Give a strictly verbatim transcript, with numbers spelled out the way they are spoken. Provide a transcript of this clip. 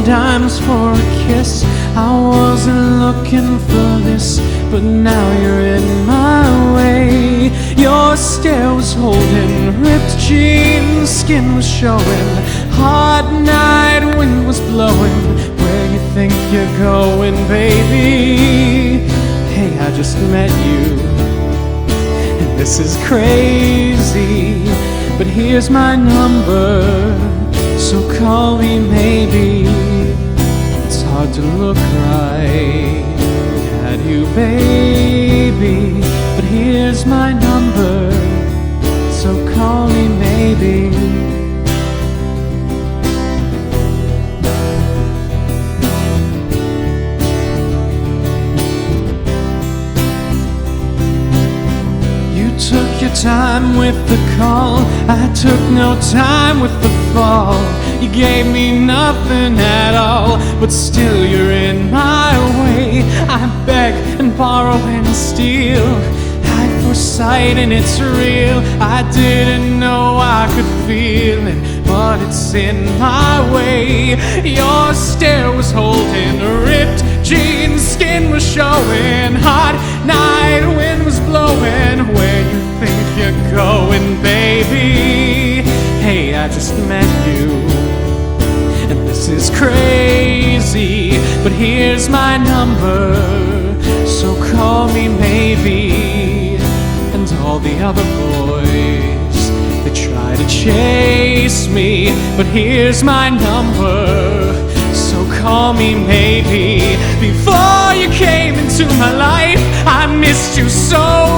dimes for a kiss. I wasn't looking for this, but now you're in my way. Your stare was holding, ripped jeans, skin was showing. Hot night, wind was blowing. Where you think you're going, baby? Hey, I just met you, and this is crazy, but here's my number, so call me maybe. It's hard to look right at you, baby, but here's my number, so call me maybe. Took your time with the call, I took no time with the fall. You gave me nothing at all, but still you're in my way. I beg and borrow and steal, eye for sight and it's real. I didn't know I could feel it, but it's in my way. Your stare was holding, ripped jeans, skin was showing. Hot night, wind was blowing. Where you think you're going, baby? Hey, I just met you, and this is crazy, but here's my number, so call me maybe. And all the other boys, they try to chase me, but here's my number, so call me maybe. Before you came into my life, I missed you so